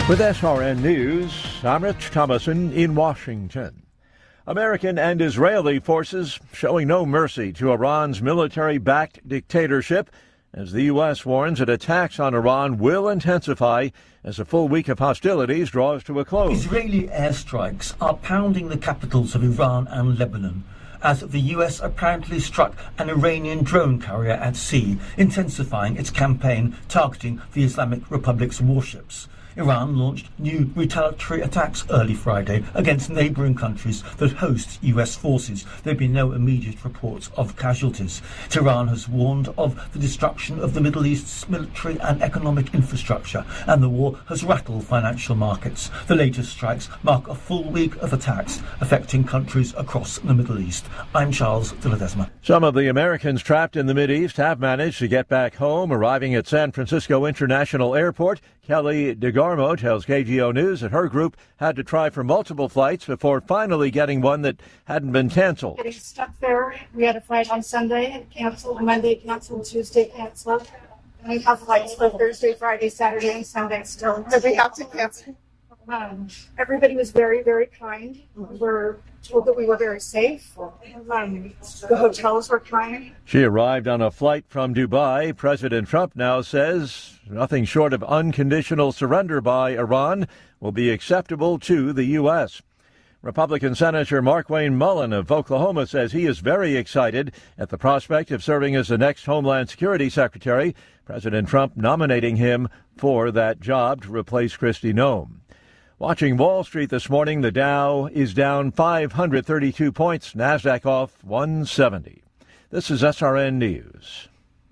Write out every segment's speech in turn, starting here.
With SRN News, I'm Rich Thomason in Washington. American and Israeli forces showing no mercy to Iran's military-backed dictatorship as the U.S. warns that attacks on Iran will intensify as a full week of hostilities draws to a close. Israeli airstrikes are pounding the capitals of Iran and Lebanon as the U.S. apparently struck an Iranian drone carrier at sea, intensifying its campaign targeting the Islamic Republic's warships. Iran launched new retaliatory attacks early Friday against neighbouring countries that host US forces. There have been no immediate reports of casualties. Tehran has warned of the destruction of the Middle East's military and economic infrastructure, and the war has rattled financial markets. The latest strikes mark a full week of attacks affecting countries across the Middle East. I'm Charles de Ledesma. Some of the Americans trapped in the Mideast have managed to get back home, arriving at San Francisco International Airport. Kelly DeGarmo tells KGO News that her group had to try for multiple flights before finally getting one that hadn't been canceled. Getting stuck there. We had a flight on Sunday, canceled, Monday canceled, Tuesday canceled. And we have flights for Thursday, Friday, Saturday, and Sunday still. So we have to cancel. Everybody was very, very kind. We were told that we were very safe. The hotels were kind. She arrived on a flight from Dubai. President Trump now says nothing short of unconditional surrender by Iran will be acceptable to the U.S. Republican Senator Markwayne Mullin of Oklahoma says he is very excited at the prospect of serving as the next Homeland Security Secretary, President Trump nominating him for that job to replace Kristi Noem. Watching Wall Street this morning, the Dow is down 532 points, NASDAQ off 170. This is SRN News.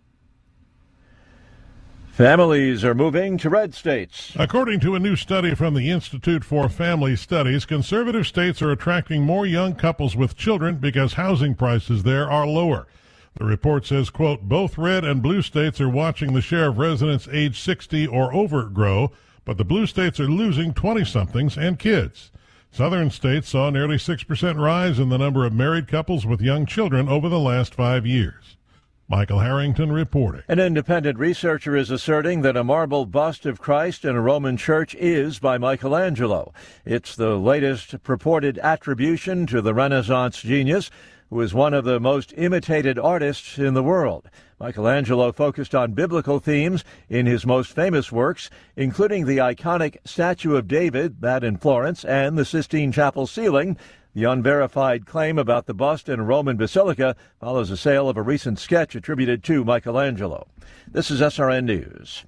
Families are moving to red states. According to a new study from the Institute for Family Studies, conservative states are attracting more young couples with children because housing prices there are lower. The report says, quote, both red and blue states are watching the share of residents age 60 or over grow, but the blue states are losing 20-somethings and kids. Southern states saw a nearly 6% rise in the number of married couples with young children over the last 5 years. Michael Harrington reporting. An independent researcher is asserting that a marble bust of Christ in a Roman church is by Michelangelo. It's the latest purported attribution to the Renaissance genius, who is one of the most imitated artists in the world. Michelangelo focused on biblical themes in his most famous works, including the iconic Statue of David, that in Florence, and the Sistine Chapel ceiling. The unverified claim about the bust in a Roman basilica follows the sale of a recent sketch attributed to Michelangelo. This is SRN News.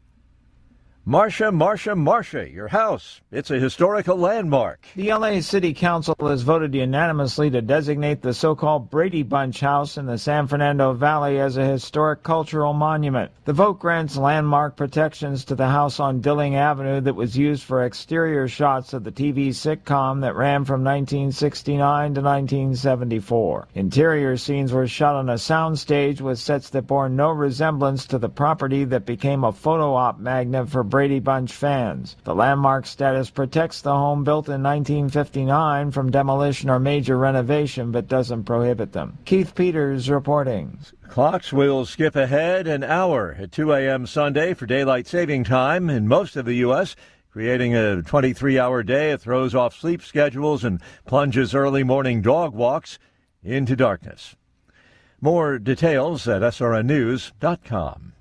Marcia, your house. It's a historical landmark. The L.A. City Council has voted unanimously to designate the so-called Brady Bunch house in the San Fernando Valley as a historic cultural monument. The vote grants landmark protections to the house on Dilling Avenue that was used for exterior shots of the TV sitcom that ran from 1969 to 1974. Interior scenes were shot on a soundstage with sets that bore no resemblance to the property that became a photo op magnet for Brady Bunch fans. The landmark status protects the home built in 1959 from demolition or major renovation, but doesn't prohibit them. Keith Peters reporting. Clocks will skip ahead an hour at 2 a.m. Sunday for daylight saving time in most of the U.S., creating a 23-hour day. It throws off sleep schedules and plunges early morning dog walks into darkness. More details at srnnews.com.